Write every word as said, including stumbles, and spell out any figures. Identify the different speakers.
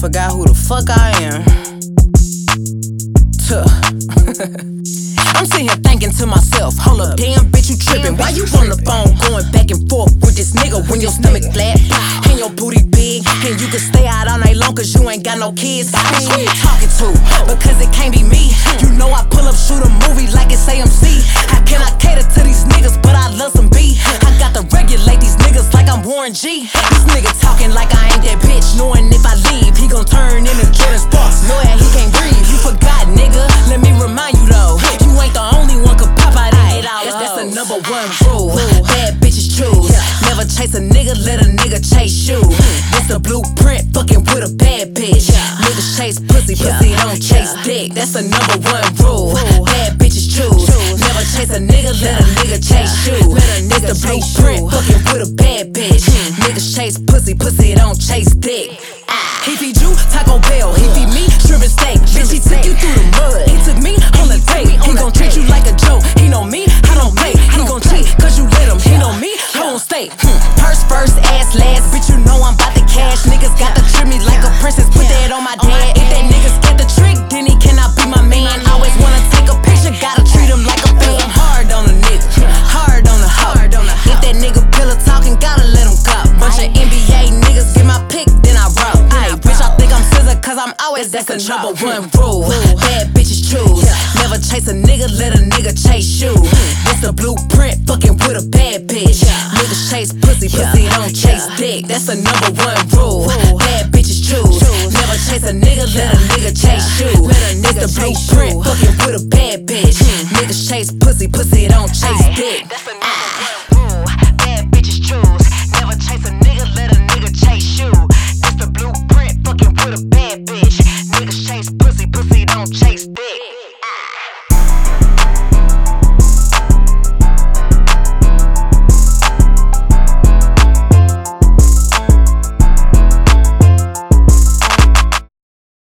Speaker 1: forgot who the fuck I am. Tuh. I'm sitting here thinking to myself, hold up, damn bitch, you trippin'. Why you on the phone going back and forth with this nigga when your stomach flat and your booty big and you can stay out all night long cause you ain't got no kids? Bitch, who you talking to? Because it can't be me. You know I pull up, shoot a movie like it's A M C. How can I cater to these niggas but I love some B? I got to regulate these niggas like I'm Warren G. This nigga talking like I ain't that bitch, knowing if I leave he gon' turn into Jordan Sparks. Know that he can't breathe, you forgot nigga. Let me remind you though, you ain't the only one could pop out and get all that's, that's the number one rule. Bad bitches choose. Never chase a nigga, let a nigga chase you. That's the blueprint, fucking with a bad bitch. Niggas chase pussy, pussy don't chase dick. That's the number one rule. Bad bitches choose. Never chase a nigga, let a nigga chase you. That's the blueprint, fucking with a bad bitch. Niggas chase pussy, pussy don't chase dick. He feed you Taco Bell, he feed me shrimp and steak. Bitch, he took you through the mud, he took me on the date. He gon' treat you like a joke, he know me, I don't play. He gon' cheat cause you let him, he know me, I won't stay. hmm. Purse first, ass last, bitch, you know I'm bout to cash. Niggas got to treat me like a princess, put that on my dad. If that niggas get the trick, then he cannot be my man. Always wanna take a picture, gotta treat him like a fan. I'm hard on a nigga, hard on a hoe. If that nigga pillow talking, gotta let him go. Bunch of N B A niggas get my pick, then I roll. Ayy, bitch, I think I'm scissor cause I'm always that's the number one rule. Bad bitches choose. Never chase a nigga, let a nigga chase you. It's the blueprint, fucking with a bad bitch. Niggas chase pussy, pussy don't chase dick. That's the number one rule. Bad bitches choose. Never chase a nigga, let a nigga chase you. It's the blueprint, fucking with a bad bitch. Niggas chase pussy, pussy don't chase dick.